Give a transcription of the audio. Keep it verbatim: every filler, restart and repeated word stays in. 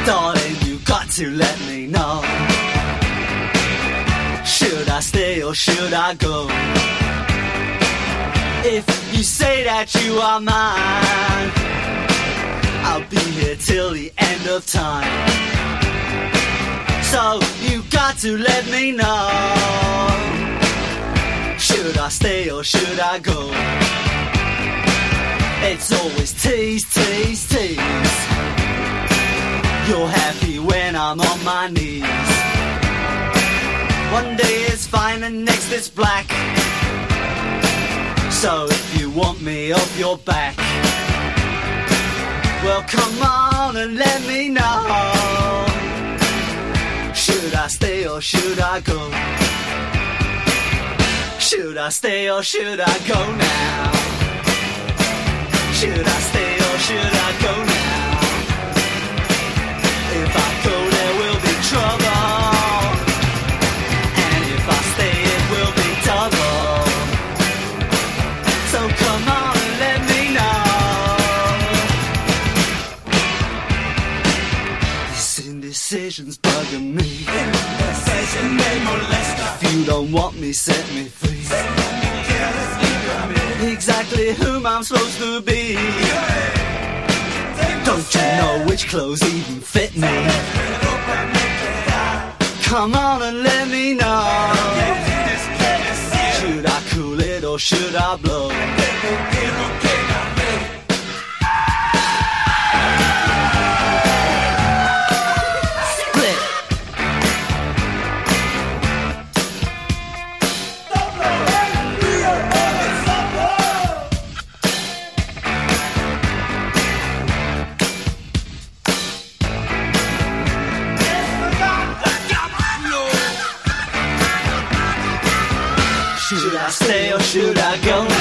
Darling, you got to let me know. Should I stay or should I go? If you say that you are mine, I'll be here till the end of time. So you got to let me know. Should I stay or should I go? It's always tease, tease, tease. You're happy when I'm on my knees. One day it's fine and next it's black. So if you want me off your back, well come on and let me know. Should I stay or should I go? Should I stay or should I go now? Should I stay or should I go now? If I go there will be trouble, and if I stay it will be double. So come on and let me know. This indecision's bugging me. If you don't want me, set me free. Exactly whom I'm supposed to be. Don't you know which clothes even fit me? Come on and let me know. Should I cool it or should I blow? Should I stay or should I go?